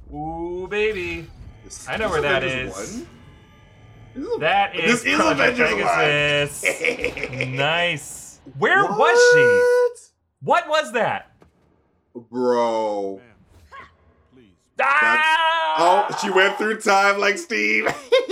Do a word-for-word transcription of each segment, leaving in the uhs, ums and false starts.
Ooh, baby. This, I know where that is. One? That is this is Project Avengers Pegasus. Nice. Where what? was she? What was that? Bro. Ah! Oh, she went through time like Steve.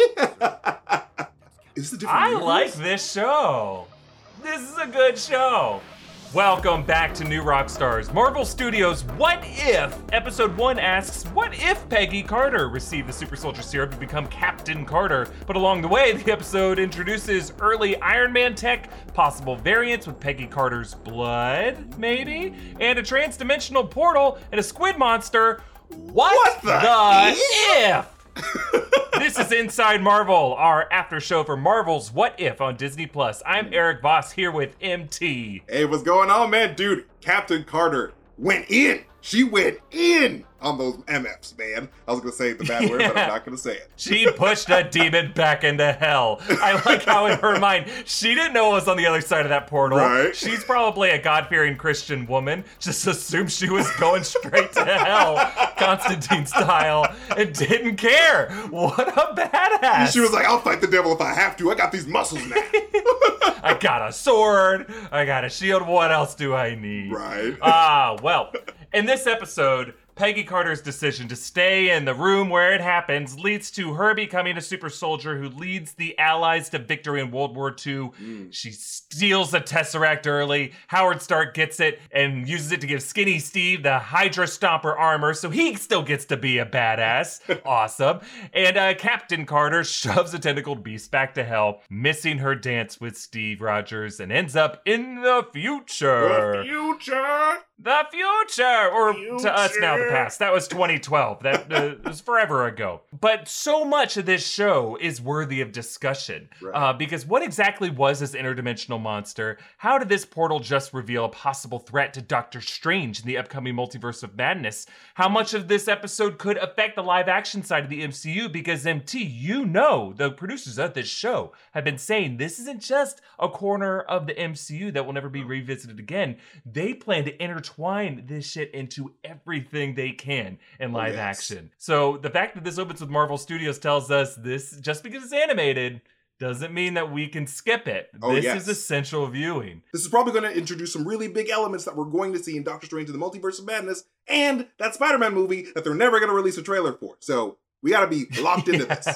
Is the different I universe? like this show. This is a good show. Welcome back to New Rockstars. Marvel Studios' What If? Episode one asks, what if Peggy Carter received the Super Soldier Serum to become Captain Carter? But along the way, the episode introduces early Iron Man tech, possible variants with Peggy Carter's blood, maybe? And a trans-dimensional portal and a squid monster. What, What the, the if? if? This is Inside Marvel, our after show for Marvel's What If on Disney Plus. I'm Eric Voss here with M T. Hey, what's going on, man? Dude, Captain Carter went in. She went in on those M Fs, man. I was going to say the bad word, Yeah. but I'm not going to say it. She pushed a demon back into hell. I like how in her mind, she didn't know what was on the other side of that portal. Right. She's probably a God-fearing Christian woman. Just assumed she was going straight to hell, Constantine style, and didn't care. What a badass. She was like, I'll fight the devil if I have to. I got these muscles now. I got a sword. I got a shield. What else do I need? Right. Ah, well, in this episode, Peggy Carter's decision to stay in the room where it happens leads to her becoming a super soldier who leads the Allies to victory in World War Two. Mm. She steals the Tesseract early. Howard Stark gets it and uses it to give Skinny Steve the Hydra Stomper armor, so he still gets to be a badass. Awesome. And uh, Captain Carter shoves a tentacled beast back to hell, missing her dance with Steve Rogers, and ends up in the future. The future. The future, or future. To us now, the past. That was twenty twelve. That uh, was forever ago. But so much of this show is worthy of discussion. Right. Uh, because what exactly was this interdimensional monster? How did this portal just reveal a possible threat to Doctor Strange in the upcoming Multiverse of Madness? How much of this episode could affect the live action side of the M C U? Because M T, you know, the producers of this show have been saying this isn't just a corner of the M C U that will never be revisited again. They plan to intertwine this shit into everything they can in live oh, yes. action. So the fact that this opens with Marvel Studios tells us this, just because it's animated, doesn't mean that we can skip it. Oh, this yes. is essential viewing. This is probably going to introduce some really big elements that we're going to see in Doctor Strange in the Multiverse of Madness and that Spider-Man movie that they're never going to release a trailer for. So we got to be locked into this.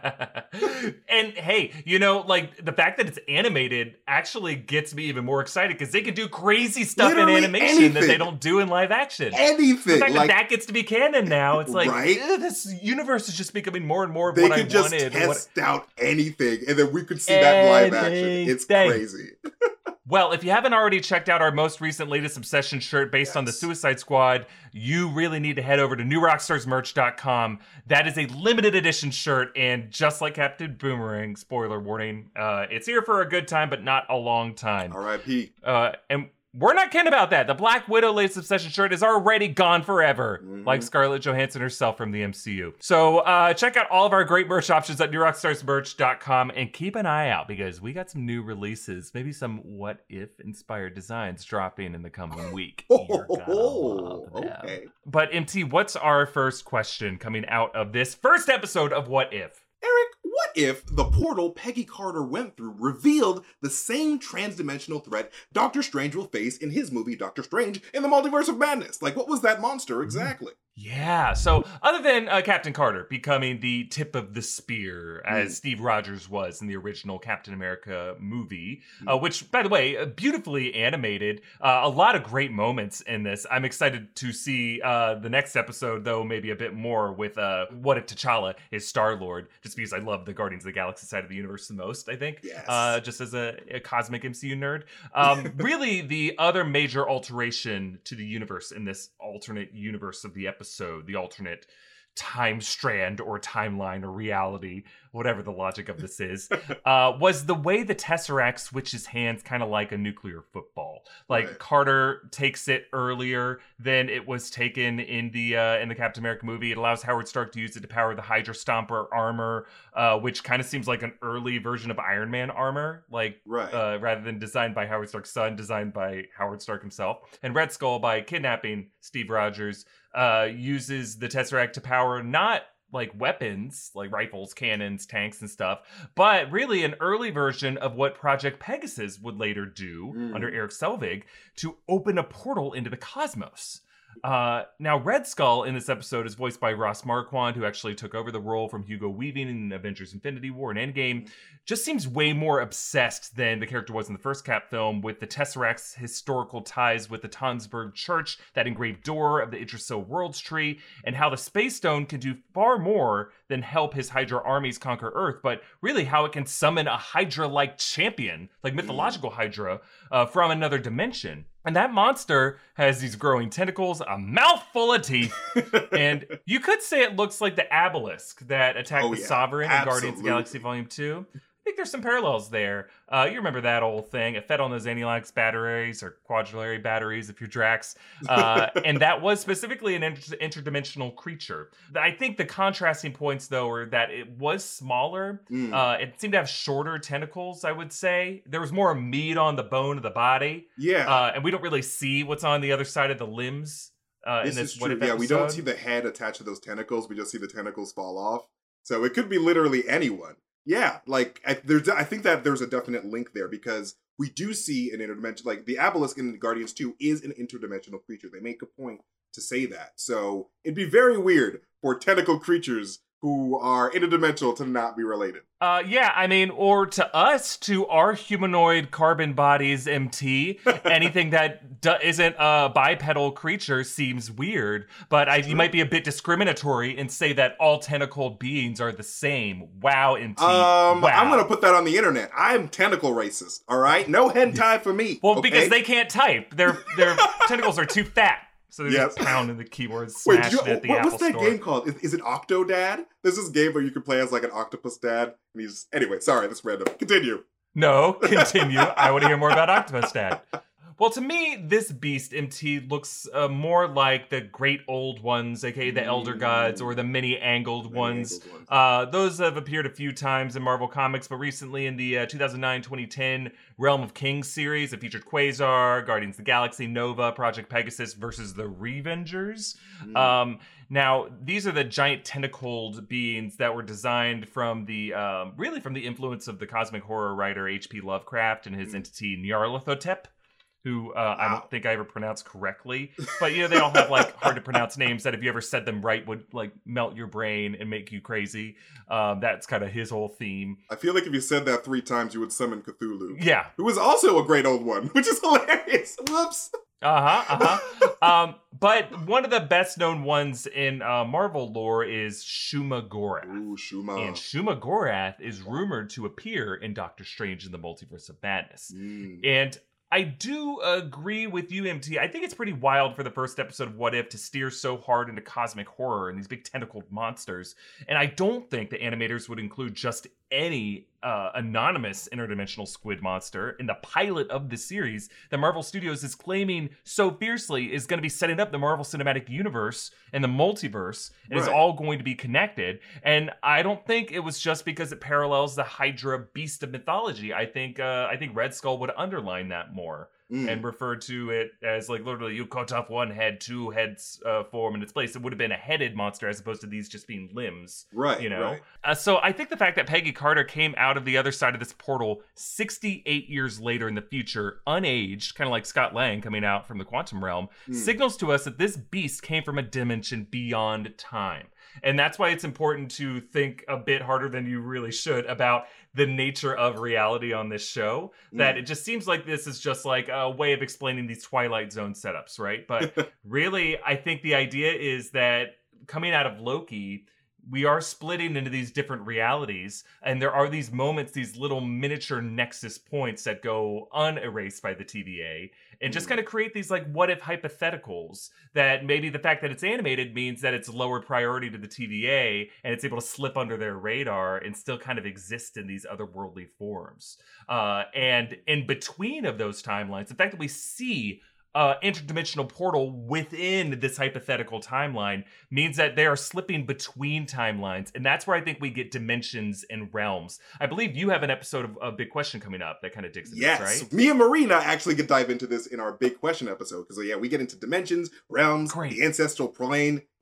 And hey, you know, like the fact that it's animated actually gets me even more excited because they can do crazy stuff Literally in animation anything. that they don't do in live action. Anything. The fact like, that that gets to be canon now, it's like, right? eh, this universe is just becoming more and more of they what I could just wanted. test what... out anything, and then we could see that in live action. It's Anything. crazy. Well, if you haven't already checked out our most recent latest Obsession shirt based yes. on the Suicide Squad, you really need to head over to new rockstars merch dot com. That is a limited edition shirt, and just like Captain Boomerang, spoiler warning, uh, it's here for a good time, but not a long time. R I P Uh, and we're not kidding about that. The Black Widow latest Obsession shirt is already gone forever, mm-hmm. like Scarlett Johansson herself from the M C U. So uh, check out all of our great merch options at new rockstars merch dot com and keep an eye out because we got some new releases, maybe some what if inspired designs dropping in the coming week. You're gonna love them. Okay. But M T, what's our first question coming out of this first episode of What If? Eric, what if the portal Peggy Carter went through revealed the same trans-dimensional threat Doctor Strange will face in his movie Doctor Strange in the Multiverse of Madness? Like, what was that monster exactly? Yeah, so other than uh, Captain Carter becoming the tip of the spear, as mm. Steve Rogers was in the original Captain America movie, mm. uh, which, by the way, uh, beautifully animated, uh, a lot of great moments in this. I'm excited to see uh, the next episode, though, maybe a bit more with uh, what if T'Challa is Star-Lord, just because I love the Guardians of the Galaxy side of the universe the most, I think, yes. uh, just as a, a cosmic M C U nerd. Um, really, the other major alteration to the universe in this alternate universe of the episode episode, the alternate time strand or timeline or reality, whatever the logic of this is, uh, was the way the Tesseract switches hands kind of like a nuclear football. Like right. Carter takes it earlier than it was taken in the uh, in the Captain America movie. It allows Howard Stark to use it to power the Hydra Stomper armor, uh, which kind of seems like an early version of Iron Man armor, like right. uh, rather than designed by Howard Stark's son, designed by Howard Stark himself. And Red Skull, by kidnapping Steve Rogers, uh, uses the Tesseract to power power, not like weapons, like rifles, cannons, tanks, and stuff, but really an early version of what Project Pegasus would later do mm. under Eric Selvig to open a portal into the cosmos. Uh, now, Red Skull in this episode is voiced by Ross Marquand, who actually took over the role from Hugo Weaving in Avengers Infinity War and Endgame. Just seems way more obsessed than the character was in the first Cap film with the Tesseract's historical ties with the Tonsberg Church, that engraved door of the Yggdrasil Worlds Tree, and how the Space Stone can do far more than help his Hydra armies conquer Earth, but really how it can summon a Hydra-like champion, like mythological Hydra, uh, from another dimension. And that monster has these growing tentacles, a mouthful of teeth, and you could say it looks like the Obelisk that attacked oh, the yeah. Sovereign Absolutely. in Guardians of the Galaxy Volume two. I think there's some parallels there. Uh, you remember that old thing. It fed on those Anti-Lax batteries, or quadrillary batteries if you're Drax. Uh, and that was specifically an inter- interdimensional creature. I think the contrasting points, though, are that it was smaller. Mm. Uh, it seemed to have shorter tentacles, I would say. There was more meat on the bone of the body. Yeah. Uh, and we don't really see what's on the other side of the limbs. Uh, this in this is true. Yeah, episode. We don't see the head attached to those tentacles. We just see the tentacles fall off. So it could be literally anyone. Yeah, like, I, there's, I think that there's a definite link there because we do see an interdimensional, like, the Obelisk in Guardians two is an interdimensional creature. They make a point to say that. So it'd be very weird for tentacle creatures who are interdimensional to not be related. Uh, yeah, I mean, or to us, to our humanoid carbon bodies, M T, anything that do- isn't a bipedal creature seems weird. But I, you might be a bit discriminatory and say that all tentacled beings are the same. Wow, M T. Um, wow. I'm gonna put that on the internet. I'm tentacle racist. All right, no hentai for me. Well, okay? because they can't type. Their their tentacles are too fat. So they're yes. just pounding the keyboards, Wait, smashing you, at the what, Apple what's that Store. game called? Is, is it Octodad? There's this game where you can play as like an octopus dad, and he's anyway. Sorry, that's random. Continue. No, continue. I want to hear more about Octopus Dad. Well, to me, this beast, M T, looks uh, more like the great old ones, aka the Elder Gods, or the many-angled many ones. ones. Uh, those have appeared a few times in Marvel Comics, but recently in the uh, two thousand nine twenty ten Realm of Kings series, it featured Quasar, Guardians of the Galaxy, Nova, Project Pegasus versus the Revengers. Mm. Um, now, these are the giant tentacled beings that were designed from the, um, really from the influence of the cosmic horror writer H P Lovecraft and his mm. entity Nyarlathotep, who uh, wow. I don't think I ever pronounced correctly. But, you know, they all have, like, hard-to-pronounce names that if you ever said them right would, like, melt your brain and make you crazy. Um, that's kind of his whole theme. I feel like if you said that three times, you would summon Cthulhu. Yeah. Who was also a great old one, which is hilarious. Whoops. Uh-huh, uh-huh. um, but one of the best-known ones in uh, Marvel lore is Shuma Gorath. Ooh, Shuma. And Shuma Gorath is rumored to appear in Doctor Strange in the Multiverse of Madness. Mm. And I do agree with you, M T. I think it's pretty wild for the first episode of What If to steer so hard into cosmic horror and these big tentacled monsters. And I don't think the animators would include just any uh, anonymous interdimensional squid monster in the pilot of the series that Marvel Studios is claiming so fiercely is going to be setting up the Marvel Cinematic Universe and the multiverse and right. is all going to be connected. And I don't think it was just because it parallels the Hydra beast of mythology. I think uh, I think Red Skull would underline that more. Mm. And refer to it as like literally you cut off one head, two heads uh, form in its place. It would have been a headed monster as opposed to these just being limbs. Right, you know. Right. Uh, so I think the fact that Peggy Carter came out of the other side of this portal sixty-eight years later in the future, unaged, kind of like Scott Lang coming out from the quantum realm, mm. signals to us that this beast came from a dimension beyond time. And that's why it's important to think a bit harder than you really should about the nature of reality on this show. That mm. it just seems like this is just like a way of explaining these Twilight Zone setups, right? But really, I think the idea is that coming out of Loki, we are splitting into these different realities, and there are these moments, these little miniature nexus points that go unerased by the T V A, and just kind of create these like what if hypotheticals that maybe the fact that it's animated means that it's lower priority to the T V A and it's able to slip under their radar and still kind of exist in these otherworldly forms. Uh, and in between of those timelines, the fact that we see Uh, interdimensional portal within this hypothetical timeline means that they are slipping between timelines, and that's where I think we get dimensions and realms. I believe you have an episode of a Big Question coming up that kind of digs into yes. this, right? Me and Marina actually could dive into this in our Big Question episode, because yeah, we get into dimensions, realms, Great. the ancestral plane.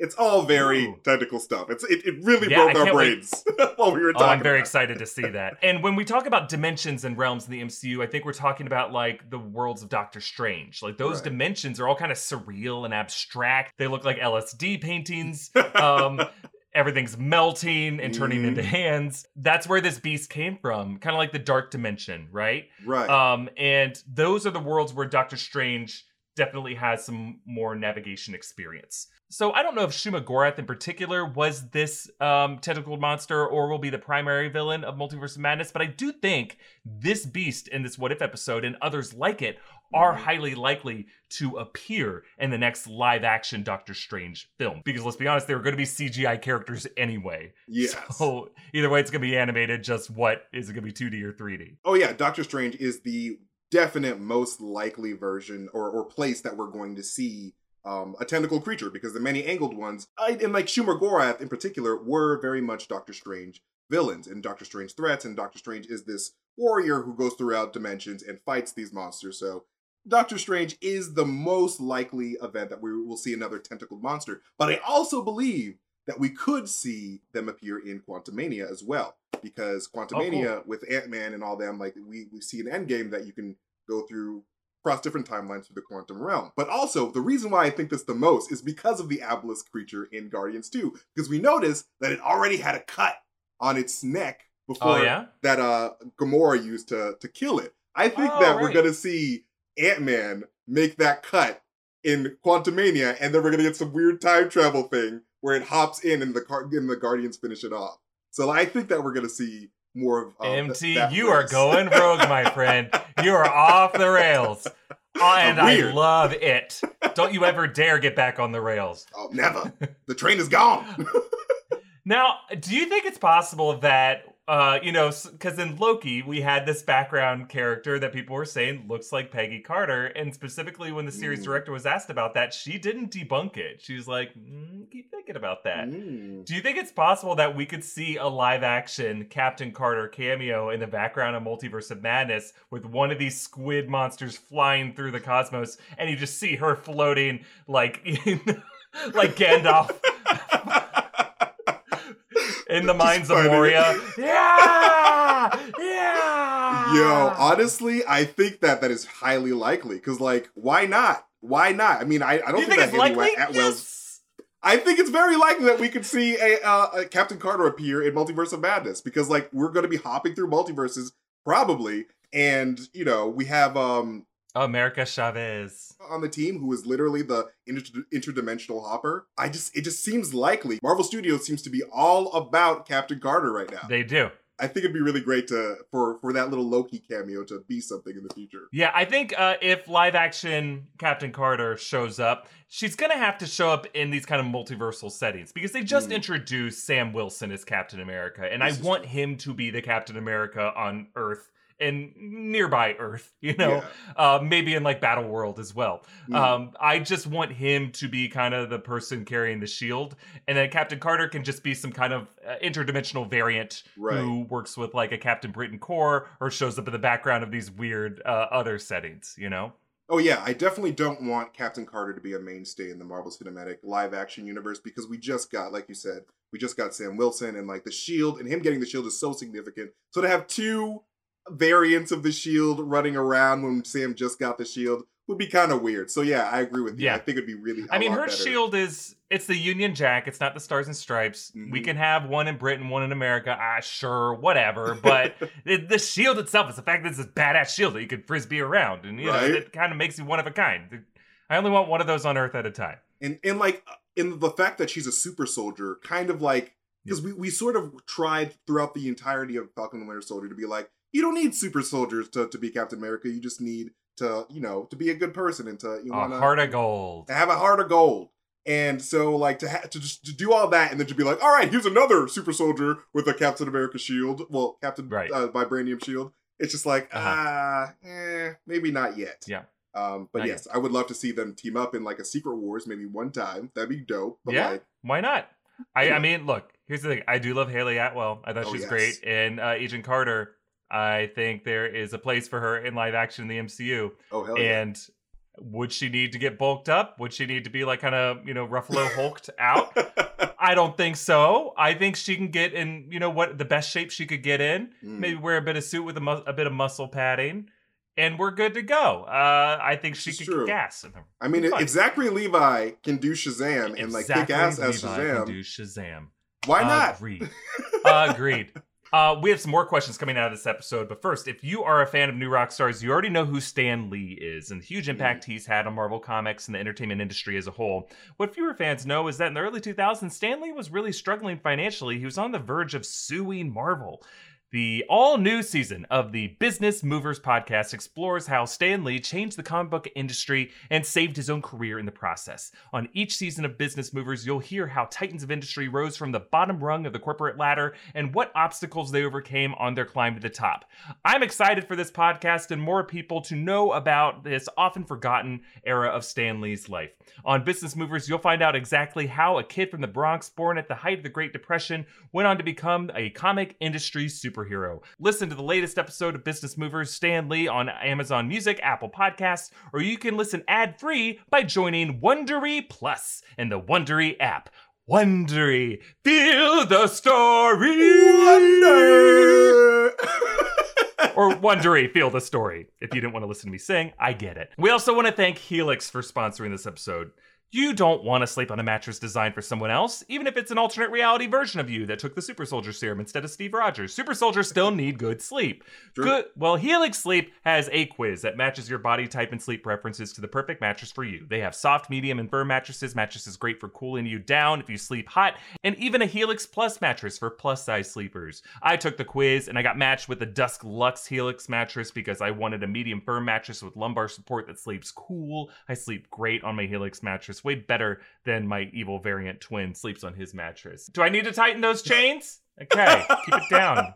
It's all very Ooh. technical stuff. It's it, it really Yeah, broke I our can't brains while we were Oh, talking. I'm very about excited to see that. And when we talk about dimensions and realms in the M C U, I think we're talking about like the worlds of Doctor Strange. Like those Right. dimensions are all kind of surreal and abstract. They look like L S D paintings. Um, everything's melting and turning Mhm. into hands. That's where this beast came from, kind of like the dark dimension, right? Right. Um, and those are the worlds where Doctor Strange definitely has some more navigation experience. So I don't know if Shuma Gorath in particular was this um, tentacled monster or will be the primary villain of Multiverse of Madness, but I do think this beast in this What If episode and others like it are Mhm. highly likely to appear in the next live-action Doctor Strange film. Because let's be honest, they were going to be C G I characters anyway. Yes. So either way, it's going to be animated. Just what is it going to be, two D or three D? Oh yeah, Doctor Strange is the definite most likely version or or place that we're going to see um, a tentacle creature, because the many angled ones, I, and like Shuma Gorath in particular, were very much Doctor Strange villains and Doctor Strange threats. And Doctor Strange is this warrior who goes throughout dimensions and fights these monsters. So Doctor Strange is the most likely event that we will see another tentacled monster. But I also believe that we could see them appear in Quantumania as well, because Quantumania Oh, cool. with Ant-Man and all them, like we we see an Endgame that you can go through across different timelines through the quantum realm. But also, the reason why I think this the most is because of the obelisk creature in Guardians two, because we noticed that it already had a cut on its neck before Oh, yeah? that uh Gamora used to to kill it. I think Oh, that we're right. gonna see Ant-Man make that cut in Quantumania, and then we're gonna get some weird time travel thing where it hops in and the car- and the Guardians finish it off. So I think that we're gonna see more of uh, M T, th- that you are phrase. going rogue, my friend. You are off the rails. Oh, and I Weird. love it. Don't you ever dare get back on the rails. Oh, never. The train is gone. Now, do you think it's possible that, uh, you know, because in Loki, we had this background character that people were saying looks like Peggy Carter. And specifically when the series Mm. director was asked about that, she didn't debunk it. She was like, mm, keep thinking about that. Mm. Do you think it's possible that we could see a live action Captain Carter cameo in the background of Multiverse of Madness with one of these squid monsters flying through the cosmos and you just see her floating like, like Gandalf in the mines of funny. Moria? Yeah! Yeah! Yo, honestly, I think that that is highly likely. Because, like, why not? Why not? I mean, I, I don't Do you think, think that it's Haley likely? Atwell's. Yes! I think it's very likely that we could see a, uh, a Captain Carter appear in Multiverse of Madness, because like we're going to be hopping through multiverses probably, and you know we have um America Chavez. on the team who is literally the inter- interdimensional hopper. I just it just seems likely. Marvel Studios seems to be all about Captain Carter right now. They do. I think it'd be really great to for for that little Loki cameo to be something in the future. Yeah, I think uh, if live action Captain Carter shows up, she's going to have to show up in these kind of multiversal settings because they just Mm. introduced Sam Wilson as Captain America. And This I is want true. him to be the Captain America on Earth and nearby Earth, you know, Yeah. uh, maybe in like Battle World as well. Mm. Um, I just want him to be kind of the person carrying the shield. And then Captain Carter can just be some kind of uh, interdimensional variant Right. who works with like a Captain Britain Corps or shows up in the background of these weird uh, other settings, you know? Oh yeah, I definitely don't want Captain Carter to be a mainstay in the Marvel Cinematic live action universe, because we just got, like you said, we just got Sam Wilson, and like the shield, and him getting the shield is so significant. So to have two variants of the shield running around when Sam just got the shield would be kind of weird. So yeah, I agree with you. Yeah. I think it'd be really a I mean, lot her better. shield is, it's the Union Jack. It's not the Stars and Stripes. We Mhm. can have one in Britain, one in America. Ah, sure, whatever. But the, the shield itself is the fact that it's a badass shield that you can frisbee around. And, you know, Right. it kind of makes you one of a kind. I only want one of those on Earth at a time. And and like in the fact that she's a super soldier, kind of like, because we, we sort of tried throughout the entirety of Falcon and the Winter Soldier to be like, you don't need super soldiers to, to be Captain America. You just need to, you know, to be a good person and to you A want heart of gold. to have a heart of gold. And so, like, to ha- to just to do all that and then to be like, all right, here's another super soldier with a Captain America shield. Well, Captain Right. uh, Vibranium shield. It's just like, Uh-huh. ah, eh, maybe not yet. Yeah. Um, but Not yes, I would love to see them team up in like a Secret Wars, maybe one time. That'd be dope. But Yeah. like, Why not? I, Yeah. I mean, look, here's the thing. I do love Haley Atwell. I thought Oh, she was yes. great. And uh, Agent Carter, I think there is a place for her in live action in the M C U. oh hell yeah. And Would she need to get bulked up? Would she need to be like kind of, you know, Ruffalo hulked out? I don't think so. I think she can get in, you know, what the best shape she could get in. Mm. Maybe wear a bit of suit with a, mu- a bit of muscle padding, and we're good to go. Uh, I think she could true. get gas in her. I mean, if Zachary Levi can do Shazam and like kick ass as Shazam, can do Shazam. Why not? Agreed. Agreed. Uh, we have some more questions coming out of this episode, but first, if you are a fan of New Rockstars, you already know who Stan Lee is and the huge impact mm. he's had on Marvel Comics and the entertainment industry as a whole. What fewer fans know is that in the early two thousands, Stan Lee was really struggling financially. He was on the verge of suing Marvel. The all-new season of the Business Movers podcast explores how Stan Lee changed the comic book industry and saved his own career in the process. On each season of Business Movers, you'll hear how titans of industry rose from the bottom rung of the corporate ladder and what obstacles they overcame on their climb to the top. I'm excited for this podcast and more people to know about this often forgotten era of Stan Lee's life. On Business Movers, you'll find out exactly how a kid from the Bronx, born at the height of the Great Depression, went on to become a comic industry superhero. Hero. Listen to the latest episode of Business Movers, Stan Lee, on Amazon Music, Apple Podcasts, or you can listen ad-free by joining Wondery Plus in the Wondery app. Wondery, feel the story. Wonder. Or Wondery, feel the story. If you didn't want to listen to me sing, I get it. We also want to thank Helix for sponsoring this episode. You don't want to sleep on a mattress designed for someone else, even if it's an alternate reality version of you that took the Super Soldier Serum instead of Steve Rogers. Super Soldiers still need good sleep. Sure. Good. Well, Helix Sleep has a quiz that matches your body type and sleep preferences to the perfect mattress for you. They have soft, medium, and firm mattresses. Mattresses great for cooling you down if you sleep hot, and even a Helix Plus mattress for plus-size sleepers. I took the quiz, and I got matched with the Dusk Luxe Helix mattress because I wanted a medium firm mattress with lumbar support that sleeps cool. I sleep great on my Helix mattress. Way better than my evil variant twin sleeps on his mattress. Do I need to tighten those chains? Okay, keep it down.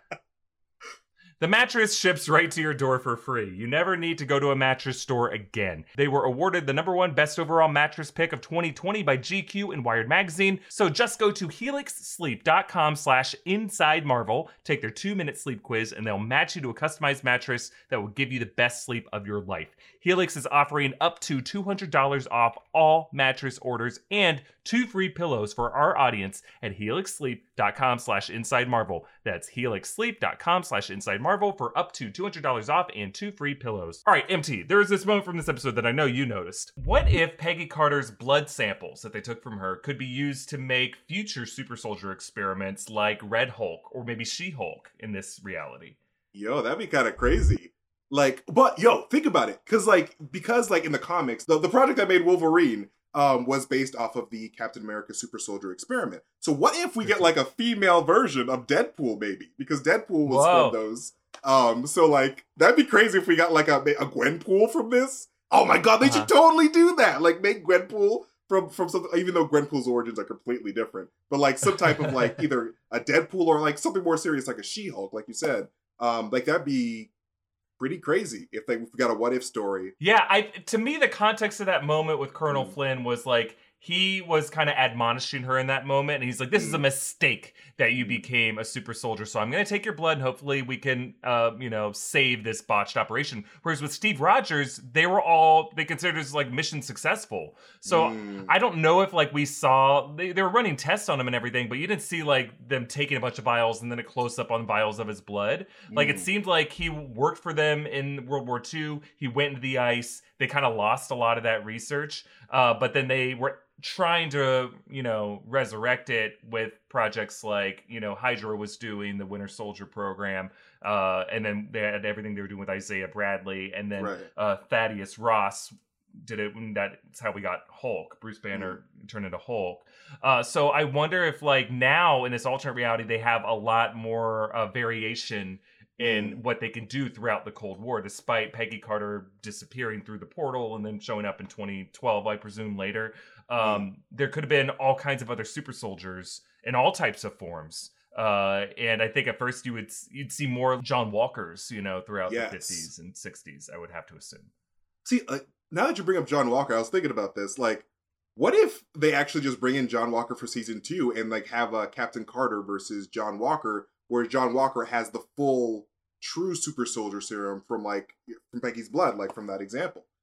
The mattress ships right to your door for free. You never need to go to a mattress store again. They were awarded the number one best overall mattress pick of twenty twenty by G Q and Wired Magazine. So just go to helixsleep.com slash inside Marvel, take their two-minute sleep quiz, and they'll match you to a customized mattress that will give you the best sleep of your life. Helix is offering up to two hundred dollars off all mattress orders and two free pillows for our audience at helixsleep.com slash inside Marvel. That's helixsleep.com slash inside Marvel for up to two hundred dollars off and two free pillows. All right, M T, there is this moment from this episode that I know you noticed. What if Peggy Carter's blood samples that they took from her could be used to make future Super Soldier experiments like Red Hulk or maybe She-Hulk in this reality? Yo, that'd be kind of crazy. Like, but yo, think about it. Cause like, because like in the comics, the, the project that made Wolverine um, was based off of the Captain America Super Soldier experiment. So what if we get like a female version of Deadpool maybe? Because Deadpool was Whoa. from those. Um, so like, that'd be crazy if we got like a, a Gwenpool from this. Oh my God, they uh-huh. should totally do that. Like make Gwenpool from, from something, even though Gwenpool's origins are completely different, but like some type of like either a Deadpool or like something more serious like a She-Hulk, like you said. Um, like that'd be pretty crazy if they got a what if story. Yeah, I to me the context of that moment with Colonel mm. Flynn was like he was kind of admonishing her in that moment, and he's like, "This mm. is a mistake that you became a super soldier. So I'm going to take your blood, and hopefully we can, uh, you know, save this botched operation." Whereas with Steve Rogers, they were all they considered as like mission successful. So mm. I don't know if like we saw they, they were running tests on him and everything, but you didn't see like them taking a bunch of vials and then a close up on vials of his blood. Mm. Like it seemed like he worked for them in World War Two. He went into the ice. They kind of lost a lot of that research, uh, but then they were trying to, you know, resurrect it with projects like, you know, Hydra was doing the Winter Soldier program, uh, and then they had everything they were doing with Isaiah Bradley, and then right. uh, Thaddeus Ross did it, and that's how we got Hulk. Bruce Banner mm. turned into Hulk. Uh, so I wonder if, like, now in this alternate reality, they have a lot more uh, variation in what they can do throughout the Cold War, despite Peggy Carter disappearing through the portal and then showing up in twenty twelve, I presume, later. Um, mm. There could have been all kinds of other super soldiers in all types of forms. Uh, and I think at first you would you'd see more John Walkers, you know, throughout yes. the fifties and sixties, I would have to assume. See, uh, now that you bring up John Walker, I was thinking about this. Like, what if they actually just bring in John Walker for season two and like have uh, Captain Carter versus John Walker, where John Walker has the full true super soldier serum from like from Peggy's blood, like from that example.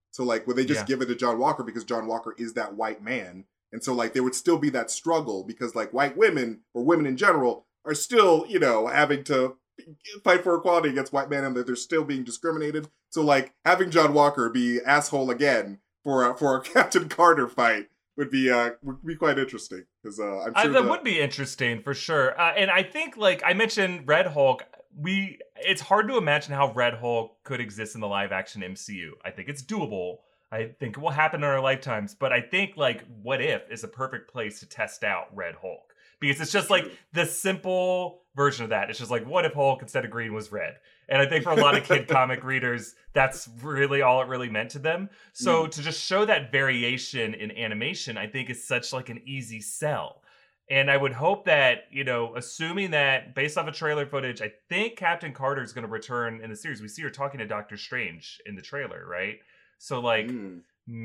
So like, would they just Yeah. give it to John Walker because John Walker is that white man? And so like, there would still be that struggle because like white women or women in general are still, you know, having to fight for equality against white men and that they're still being discriminated. So like, having John Walker be asshole again for a, for a Captain Carter fight would be uh would be quite interesting because uh, I'm Uh, sure that the- would be interesting for sure. Uh, and I think, like I mentioned, Red Hulk. We it's hard to imagine how Red Hulk could exist in the live action M C U. I think it's doable. I think it will happen in our lifetimes. But I think like What If is a perfect place to test out Red Hulk because it's just like the simple version of that. It's just like, what if Hulk instead of green was red? And I think for a lot of kid comic readers, that's really all it really meant to them. So mm. to just show that variation in animation, I think is such like an easy sell. And I would hope that, you know, assuming that based off of trailer footage, I think Captain Carter is going to return in the series. We see her talking to Doctor Strange in the trailer, right? So like mm.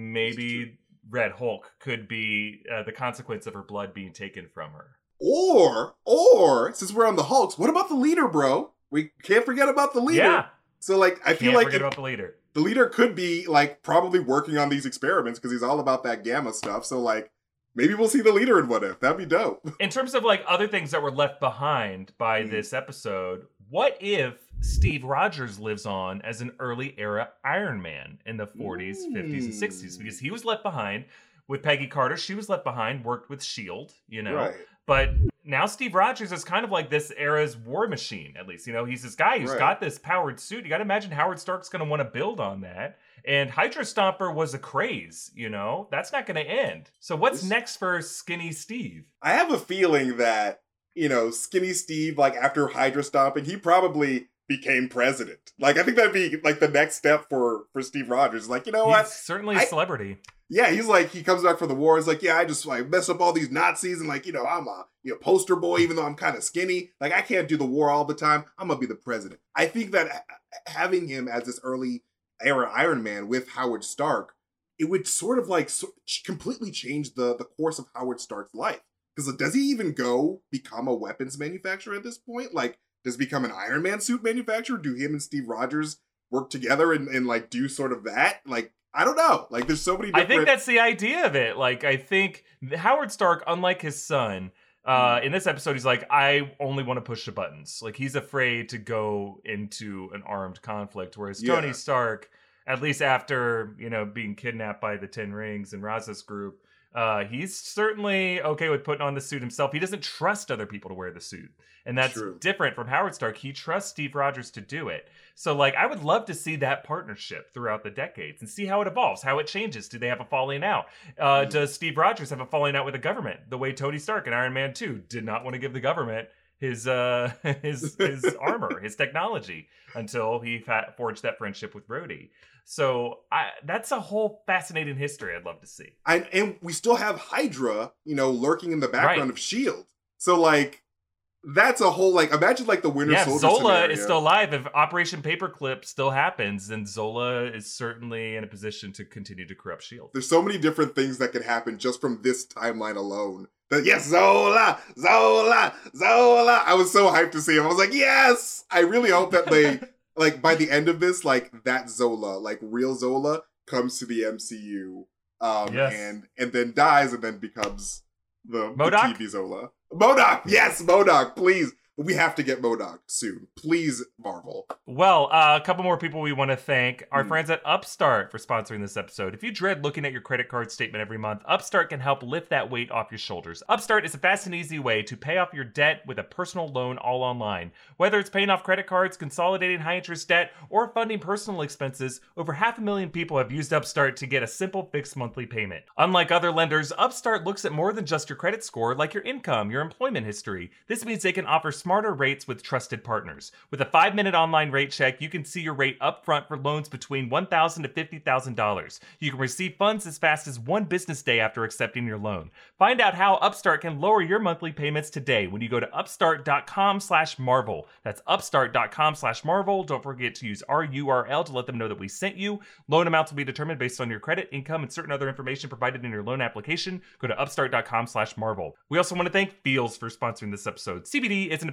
maybe Red Hulk could be uh, the consequence of her blood being taken from her. Or, or, since we're on the Hulks, what about the leader, bro? We can't forget about the leader. Yeah. So, like, I feel can't like forget it, about the leader. The leader could be, like, probably working on these experiments because he's all about that gamma stuff. So, like, maybe we'll see the leader in What If. That'd be dope. In terms of, like, other things that were left behind by mm. this episode, what if Steve Rogers lives on as an early era Iron Man in the forties, mm. fifties, and sixties? Because he was left behind with Peggy Carter. She was left behind, worked with S H I E L D, you know? Right. But now Steve Rogers is kind of like this era's war machine, at least. You know, he's this guy who's right. got this powered suit. You got to imagine Howard Stark's going to want to build on that. And Hydra Stomper was a craze, you know? That's not going to end. So what's this... next for Skinny Steve? I have a feeling that, you know, Skinny Steve, like after Hydra Stomping, he probably became president. Like, I think that'd be like the next step for, for Steve Rogers. Like, you know he's what? Certainly a I... celebrity. Yeah, he's like, he comes back from the war. He's like, yeah, I just like mess up all these Nazis and like, you know, I'm a you know, poster boy, even though I'm kind of skinny. Like, I can't do the war all the time. I'm going to be the president. I think that having him as this early era Iron Man with Howard Stark, it would sort of like so, completely change the, the course of Howard Stark's life. Because does he even go become a weapons manufacturer at this point? Like, does he become an Iron Man suit manufacturer? Do him and Steve Rogers work together and, and like do sort of that? Like, I don't know. Like, there's so many different... I think that's the idea of it. Like, I think Howard Stark, unlike his son, uh, in this episode, he's like, I only want to push the buttons. Like, he's afraid to go into an armed conflict. Whereas yeah. Tony Stark, at least after, you know, being kidnapped by the Ten Rings and Raza's group, uh, he's certainly okay with putting on the suit himself. He doesn't trust other people to wear the suit. And that's True. different from Howard Stark. He trusts Steve Rogers to do it. So, like, I would love to see that partnership throughout the decades and see how it evolves, how it changes. Do they have a falling out? Uh, mm-hmm. Does Steve Rogers have a falling out with the government? The way Tony Stark in Iron Man two did not want to give the government his uh, his his armor, his technology, until he fa- forged that friendship with Rhodey. So I, that's a whole fascinating history I'd love to see. And, and we still have Hydra, you know, lurking in the background right. of S H I E L D. So, like, that's a whole, like, imagine, like, the Winter yeah, Soldier Zola scenario. is still alive. If Operation Paperclip still happens, then Zola is certainly in a position to continue to corrupt S H I E L D. There's so many different things that could happen just from this timeline alone. That, yes, Zola! Zola! Zola! I was so hyped to see him. I was like, yes! I really hope that they... Like, by the end of this, like, that Zola, like, real Zola, comes to the M C U, um, yes. and and then dies, and then becomes the, the MODOK? T V Zola. MODOK! Yes, MODOK, please! We have to get MODOK soon. Please, Marvel. Well, uh, a couple more people we want to thank. Our Mm. friends at Upstart for sponsoring this episode. If you dread looking at your credit card statement every month, Upstart can help lift that weight off your shoulders. Upstart is a fast and easy way to pay off your debt with a personal loan all online. Whether it's paying off credit cards, consolidating high-interest debt, or funding personal expenses, over half a million people have used Upstart to get a simple fixed monthly payment. Unlike other lenders, Upstart looks at more than just your credit score, like your income, your employment history. This means they can offer smarter rates with trusted partners. With a five-minute online rate check, you can see your rate upfront for loans between one thousand dollars to fifty thousand dollars. You can receive funds as fast as one business day after accepting your loan. Find out how Upstart can lower your monthly payments today when you go to upstart.com slash Marvel. That's upstart.com slash Marvel. Don't forget to use our U R L to let them know that we sent you. Loan amounts will be determined based on your credit, income, and certain other information provided in your loan application. Go to upstart.com slash Marvel. We also want to thank Feels for sponsoring this episode. C B D is an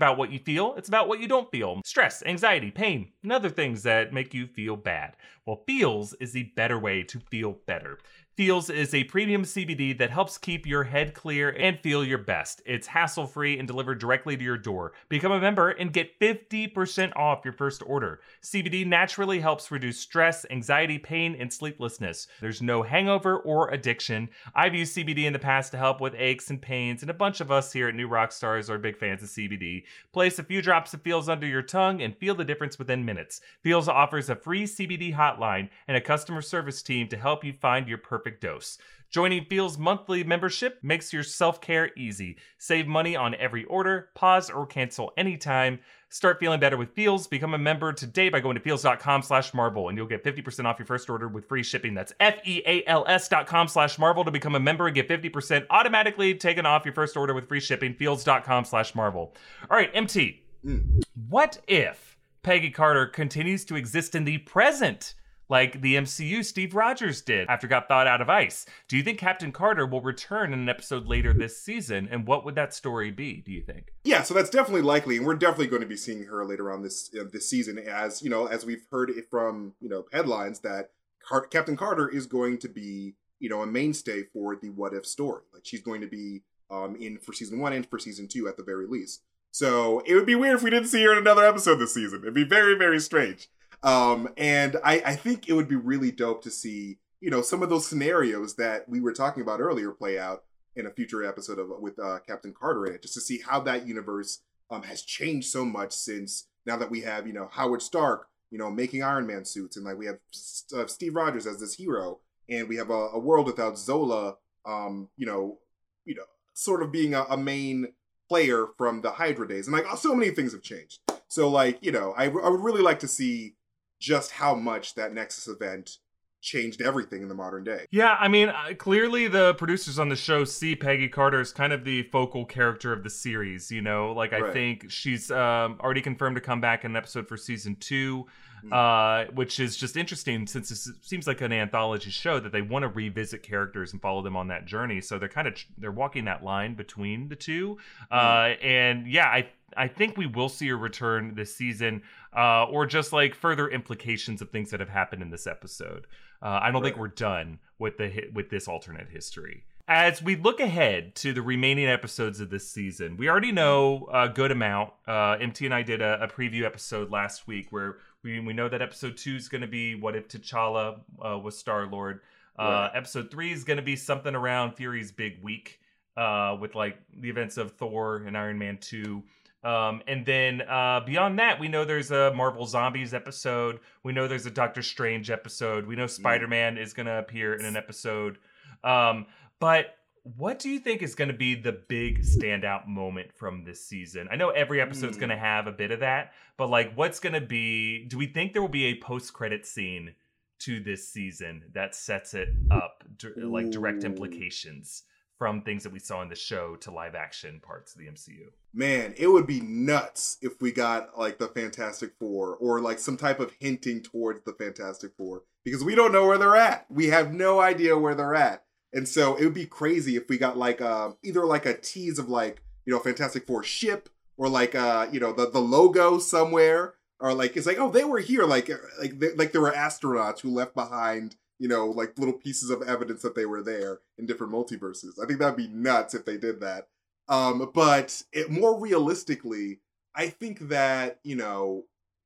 about what you feel, it's about what you don't feel. Stress, anxiety, pain, and other things that make you feel bad. Well, Feels is the better way to feel better. Feels is a premium C B D that helps keep your head clear and feel your best. It's hassle-free and delivered directly to your door. Become a member and get fifty percent off your first order. C B D naturally helps reduce stress, anxiety, pain, and sleeplessness. There's no hangover or addiction. I've used C B D in the past to help with aches and pains, and a bunch of us here at New Rockstars are big fans of C B D. Place a few drops of Feels under your tongue and feel the difference within minutes. Feels offers a free C B D hotline and a customer service team to help you find your perfect dose. Joining Feels monthly membership makes your self-care easy. Save money on every order, pause or cancel anytime. Start feeling better with Feels. Become a member today by going to feels.com slash Marvel, and you'll get fifty percent off your first order with free shipping. That's F-E-A-L-S dot com slash Marvel to become a member and get fifty percent automatically taken off your first order with free shipping. Feels.com slash Marvel. All right, M T. Mm. What if Peggy Carter continues to exist in the present, like the M C U Steve Rogers did after got thawed out of ice? Do you think Captain Carter will return in an episode later this season? And what would that story be, do you think? Yeah, so that's definitely likely, and we're definitely going to be seeing her later on this uh, this season, as you know, as we've heard it from you know headlines that Car- Captain Carter is going to be you know a mainstay for the What If story. Like she's going to be um, in for season one and for season two at the very least. So it would be weird if we didn't see her in another episode this season. It'd be very very strange. Um, and I, I think it would be really dope to see, you know, some of those scenarios that we were talking about earlier play out in a future episode of with uh, Captain Carter in it, just to see how that universe um, has changed so much since now that we have, you know, Howard Stark, you know, making Iron Man suits, and like we have uh, Steve Rogers as this hero, and we have a, a world without Zola, um, you know, you know, sort of being a, a main player from the Hydra days, and like so many things have changed. So like, you know, I, I would really like to see just how much that Nexus event changed everything in the modern day. Yeah, I mean, uh, clearly the producers on the show see Peggy Carter as kind of the focal character of the series, you know? Like, I Right. think she's um, already confirmed to come back in an episode for season two, Mm. uh, which is just interesting since it seems like an anthology show that they want to revisit characters and follow them on that journey. So they're kind of, they're walking that line between the two. Mm. Uh, and yeah, I I think we will see her return this season, uh, or just like further implications of things that have happened in this episode. Uh, I don't Right. think we're done with the with this alternate history. As we look ahead to the remaining episodes of this season, we already know a good amount. Uh, M T and I did a, a preview episode last week where we, we know that episode two is going to be What If T'Challa uh, was Star-Lord. Uh, Right. Episode three is going to be something around Fury's big week uh, with like the events of Thor and Iron Man two. Um, and then uh, beyond that, we know there's a Marvel Zombies episode. We know there's a Doctor Strange episode. We know Spider-Man is going to appear in an episode. Um, but what do you think is going to be the big standout moment from this season? I know every episode's Mm. going to have a bit of that, but like, what's going to be? Do we think there will be a post-credit scene to this season that sets it up, dir- like direct Ooh. implications from things that we saw in the show to live action parts of the M C U? Man, it would be nuts if we got like the Fantastic Four or like some type of hinting towards the Fantastic Four, because we don't know where they're at. We have no idea where they're at. And so it would be crazy if we got like um either like a tease of like, you know, Fantastic Four ship, or like uh, you know, the, the logo somewhere, or like it's like, oh, they were here, like like they, like there were astronauts who left behind, you know, like little pieces of evidence that they were there in different multiverses. I think that'd be nuts if they did that. Um, but it, more realistically, I think that, you know,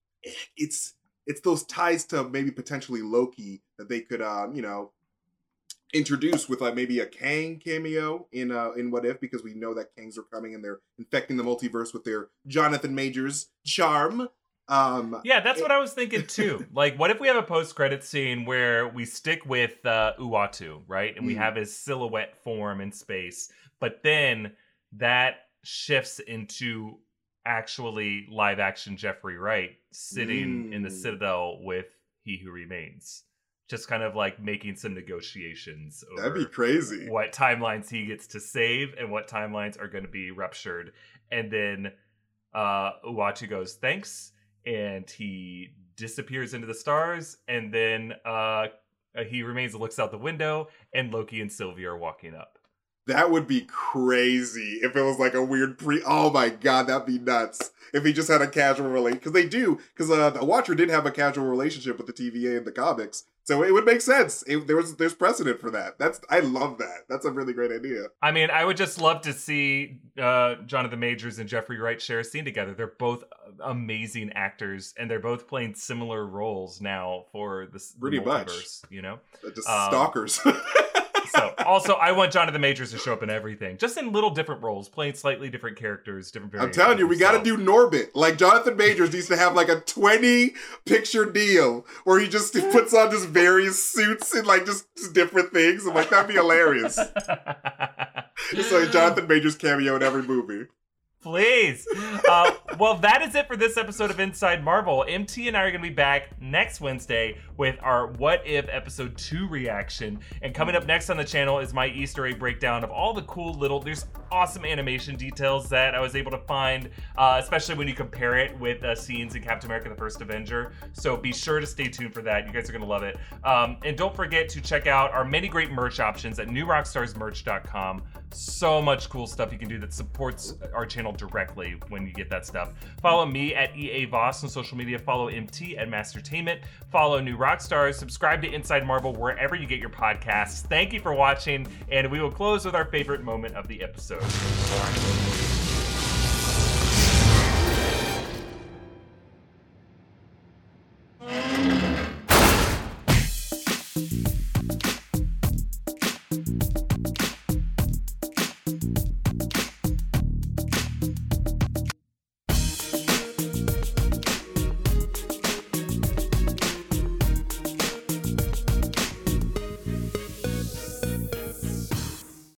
it's it's those ties to maybe potentially Loki that they could, um, you know, introduce with like maybe a Kang cameo in uh in What If, because we know that Kangs are coming and they're infecting the multiverse with their Jonathan Majors charm. Um, Yeah, that's it- what I was thinking too. Like, what if we have a post-credit scene where we stick with uh, Uatu, right? And we Mm. have his silhouette form in space, but then that shifts into actually live-action Jeffrey Wright sitting in the Mm. Citadel with He Who Remains. Just kind of like making some negotiations over That'd be crazy. what timelines he gets to save and what timelines are going to be ruptured. And then uh, Uatu goes, thanks. And he disappears into the stars. And then uh, He Remains and looks out the window. And Loki and Sylvie are walking up. That would be crazy if it was like a weird pre. Oh my god, that'd be nuts. If he just had a casual relation, because they do, because uh, the Watcher did have a casual relationship with the T V A and the comics, so it would make sense. It, there was there's precedent for that. That's I love that. That's a really great idea. I mean, I would just love to see uh, Jonathan Majors and Jeffrey Wright share a scene together. They're both amazing actors, and they're both playing similar roles now for this Pretty much. multiverse. You know, just um, stalkers. So, also, I want Jonathan Majors to show up in everything, just in little different roles, playing slightly different characters, different. I'm telling you, we got to do Norbit. Like Jonathan Majors needs to have like a twenty picture deal where he just puts on just various suits and like just, just different things. I'm like, that'd be hilarious. It's like Jonathan Majors cameo in every movie. Please. Uh, well, that is it for this episode of Inside Marvel. M T and I are going to be back next Wednesday with our What If Episode two reaction. And coming up next on the channel is my Easter egg breakdown of all the cool little, there's awesome animation details that I was able to find, uh, especially when you compare it with uh, scenes in Captain America the First Avenger. So be sure to stay tuned for that. You guys are going to love it. Um, and don't forget to check out our many great merch options at new rock stars merch dot com. So much cool stuff you can do that supports our channel directly when you get that stuff. Follow me at E A Voss on social media. Follow M T at Mastertainment. Follow New Rockstars. Subscribe to Inside Marvel wherever you get your podcasts. Thank you for watching, and we will close with our favorite moment of the episode.